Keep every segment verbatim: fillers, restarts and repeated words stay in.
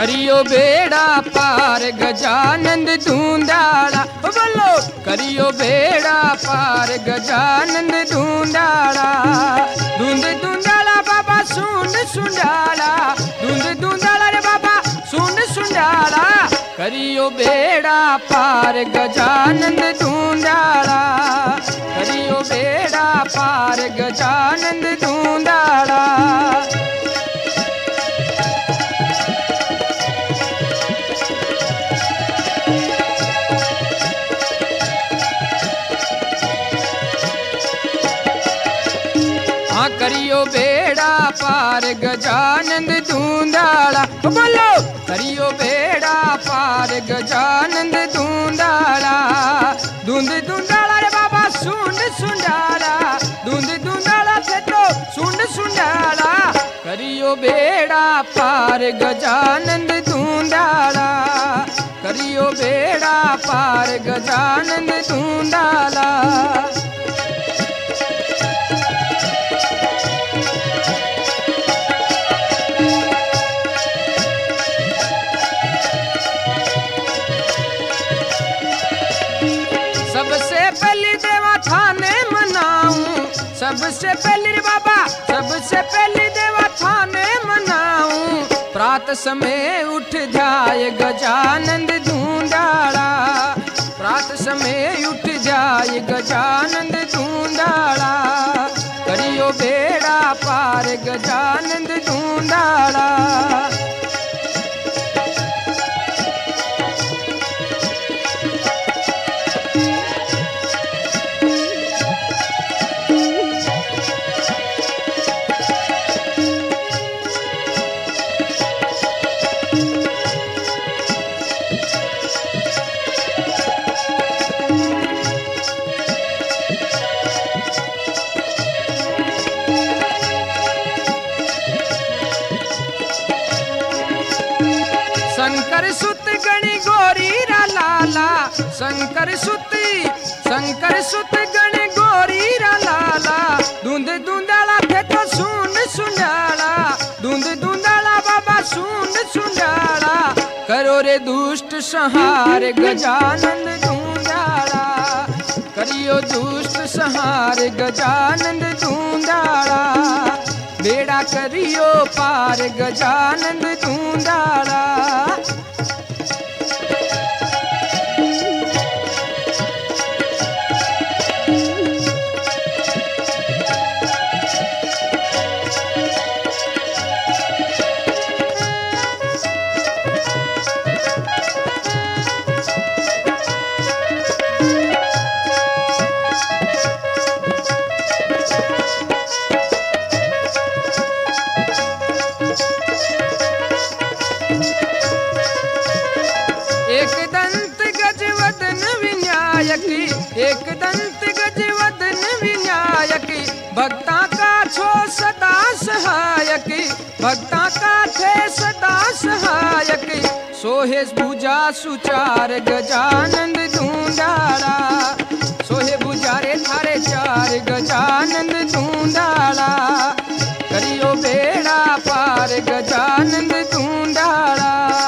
करियो बेड़ा पार गजानंद धूंधाड़ा, बोलो करियो बेड़ा पार गजानंद धूंधाड़ा। धुंध धुंधाड़ा बाबा सुंड सुंडाड़ा, धुंध धुंधाड़ा रे बाबा सुंड सुंडाड़ा। करियो बेड़ा पार गजानंद धूंधाड़ा, करियो बेड़ा पार गजानंद धूंधाड़ा। हाँ करियो बेड़ा पार गजानंद धूंधाड़ा, बोलो करियो बेड़ा पार गजानंद धूंधाड़ा। धुंध धुंधाड़ा रे बाबा सुंड सुंडाड़ा, धुंध धुंधाड़ा थे तो सुंड सुंडाड़ा। करियो बेड़ा पार गजानंद धूंधाड़ा, करियो बेड़ा पार गजानंद धूंधाड़ा। सबसे पहले देवा थाने मनाऊं, सबसे पहले रे बाबा सबसे पहले देवा थाने मनाऊं। प्रात समय उठ जाए गजानंद धूंधाड़ा, प्रात समय उठ जाए गजानंद धूंधाड़ा। करियो बेड़ा पार गजानंद धूंधाड़ा। शंकर सुत गणी गोरी रा लाला, शंकर सुती शंकर सुत गणी गोरी रा लाला। धुंध धुंधाड़ा थे तो सुंड सुंडाड़ा, धुंध धुंधाड़ा बाबा सुंड सुंडाड़ा। करो रे दुष्ट संहार गजानंद धूंधाड़ा, करियो दुष्ट संहार गजानंद धूंधाड़ा। बेड़ा करियो पार गजानंद धूंधाड़ा। एक दंत गजवदन विनायकी, एक दंत गजवदन विनायकी। भक्ता का छो सदा सहायकी, भक्ता का थे सदा सहायकी। सोहे भुजा सुचार गजानंद धूंधाड़ा, सोहे भुजा रे थारे चार गजानंद धूंधाड़ा। करियो बेड़ा पार गजानंद धूंधाड़ा।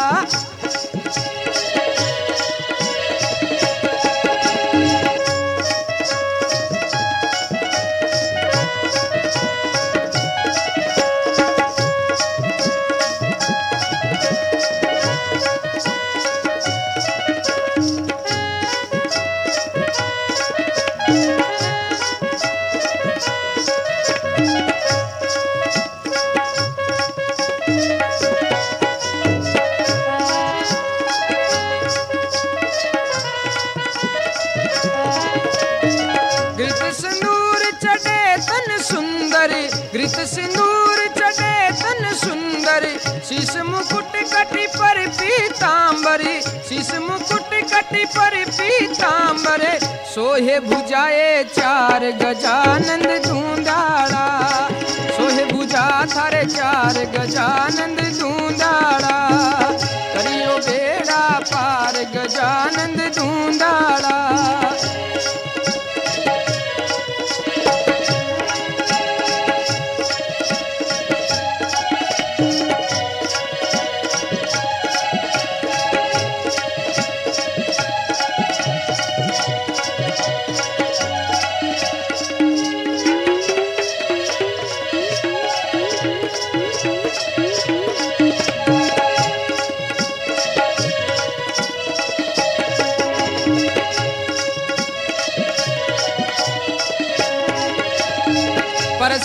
घृत सिंदूर चढ़े तन सुंदरी, घृत सिंदूर चढ़े तन सुंदरी। शीश मुकुट कटी पर पीतांबरी, शीश मुकुट कटी पर पीतांबरे। सोहे भुजाए चार गजानंद धूंधाड़ा, सोहे भुजा थारे चार गजानंद धूंधाड़ा। करियो बेड़ा पार गजानंद धूंधाड़ा।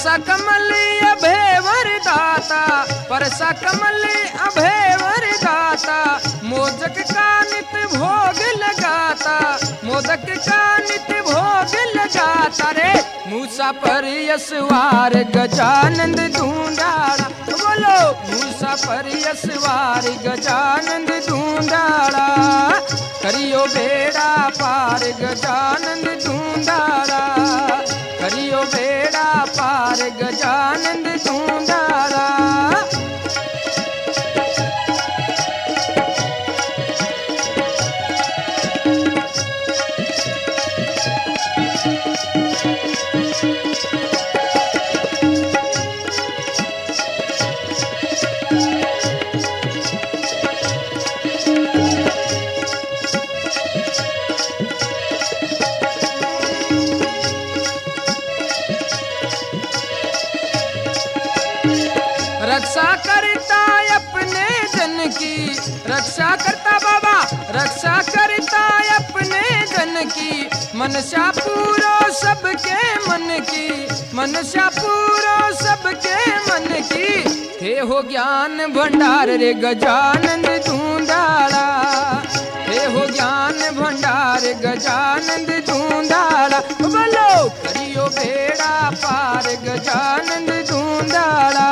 परसा कमल अभय वरदाता, परसा कमल अभय वरदाता, मोदक का नित भोग लगाता, मोदक का नित भोग लगाता रे। मूसा पर यसवार गजानंद ढूंढाड़ा, बोलो मूसा पर यसवार गजानंद ढूंढाड़ा, करियो बेड़ा पार गजानंद ढूंढाड़ा, करियो बेड़ा पार गजानंद ढूंढाड़ा। रक्षा करता अपने जन की, रक्षा करता बाबा, रक्षा करता अपने जन की, मनसा पूरो सबके मन की, मनसा पूरो सबके मन की। हे हो ज्ञान भंडार रे गजानंद ढूंढाड़ा, हे हो ज्ञान भंडार गजानंद ढूंढाड़ा, बोलो करियो बेड़ा पार गजानंद ढूंढाड़ा।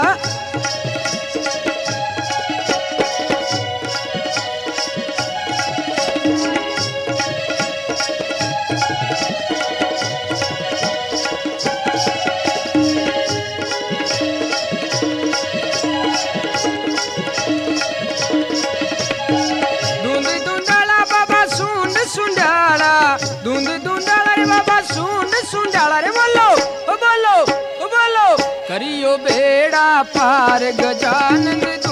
धुंध धुंधाड़ा रे बाबा सुंड सुंडाड़ा रे, बोलो ओ बोलो ओ बोलो करियो बेड़ा पार गजानंद